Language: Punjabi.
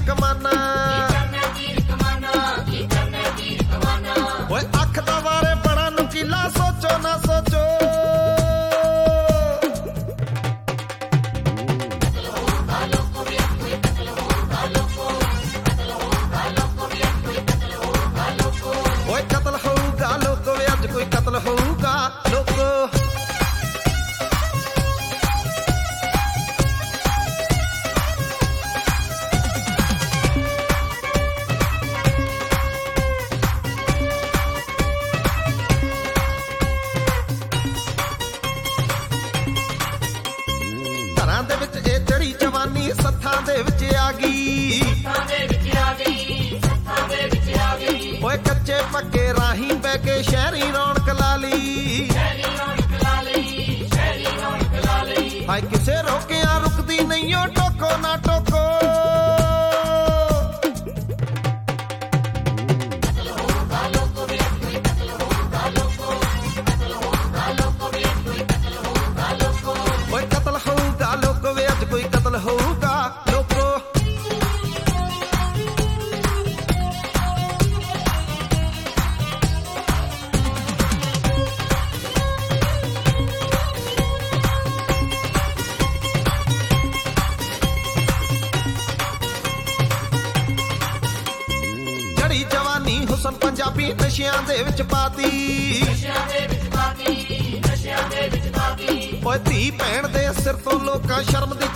ਕਮਾਨਾ ਓਏ ਅੱਖ ਦਾ ਵਾਰੇ ਬੜਾ ਨੁਕੀਲਾ ਸੋਚੋ ਨਾ ਸੋਚੋ ਓਏ ਕਤਲ ਹੋਊਗਾ ਲੋਕੋ ਵੇ ਅੱਜ ਕੋਈ ਕਤਲ ਹੋਊਗਾ ਲੋਕੋ ਘਰਾਂ ਦੇ ਵਿੱਚ ਇਹ ਚੜੀ ਜਵਾਨੀ ਸੱਥਾਂ ਦੇ ਵਿੱਚ ਆ ਗਈ ਓਏ ਕੱਚੇ ਪੱਕੇ ਰਾਹੀਂ ਬਹਿ ਕੇ ਸ਼ਹਿਰੀ ਰੌਣਕ ਲਾ ਲਈ ਹਾਏ ਕਿਸੇ ਰੋਕਿਆ ਰੁਕਦੀ ਨਹੀਂ ਓ ਟੋਕੋ ਨਾ ਟੋਕੋ ਓਏ ਕਤਲ ਹੋਊਗਾ ਲੋਕੋ ਵੇ ਅੱਜ ਕੋਈ ਕਤਲ ਹੋਊਗਾ ਲੋਕੋ ਜੜੀ ਜਵਾਨੀ ਹੁਸਨ ਪੰਜਾਬੀ ਨਸ਼ਿਆਂ ਦੇ ਵਿੱਚ ਪਾਤੀ ਓਏ ਧੀ ਭੈਣ ਦੇ ਸਿਰ ਤੋਂ ਲੋਕਾਂ ਸ਼ਰਮ ਦੀ